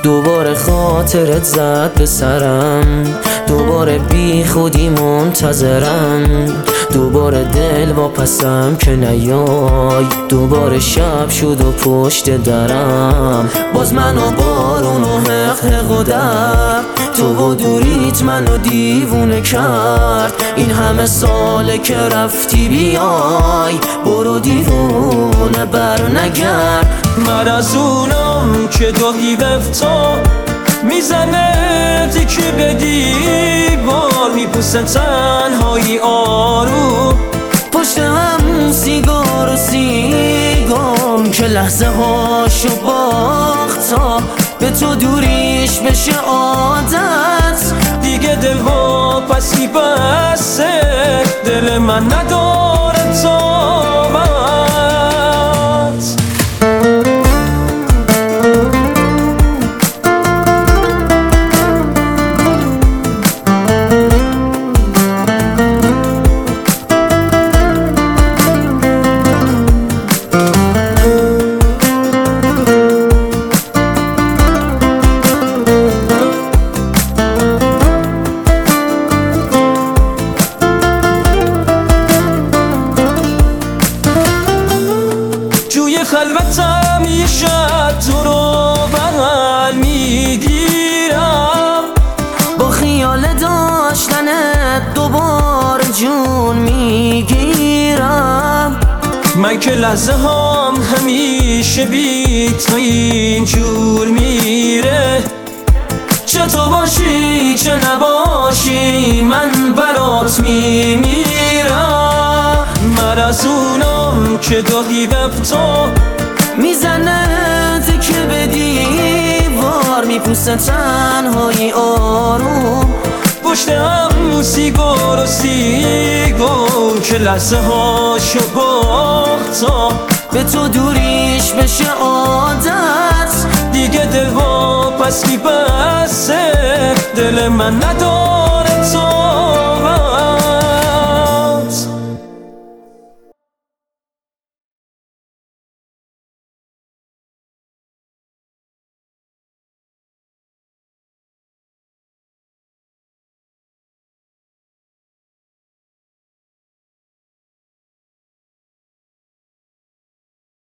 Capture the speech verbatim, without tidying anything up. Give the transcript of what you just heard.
دوباره خاطرت زد به سرم، دوباره بی خودی منتظرم، دوباره دل واپسم که نیای، دوباره شب شد و پشت درم، باز منو بارون و حق حق و در، تو و دوریت منو دیوونه کرد. این همه ساله که رفتی بیای، برو دیوونه بر نگرد. من از اونم که داهی وفتا میزنه تیکه به دیوار، میپوسه تنهایی آروم پشت هم سیگار و سیگام که لحظه هاشو باختا، به تو دوریش بشه عادت. دیگه دل ها پسی بسه، دل من نداره طاقت. خلوتم یه شب تو رو بغل میگیرم، با خیال داشتنت دوباره جون میگیرم. من که لحظه هم همیشه بی تو اینجور میره، چه تو باشی چه نباشی من برات میمیرم. من از اونم که داهی وفتا میزنه تکه به دیوار، میپوسه تنهایی آروم پشت هم سیگار و سیگار که لحظه هاشو باختا، به تو دوریش بشه عادت. دیگه دل وا پس میبسه، دل من نداره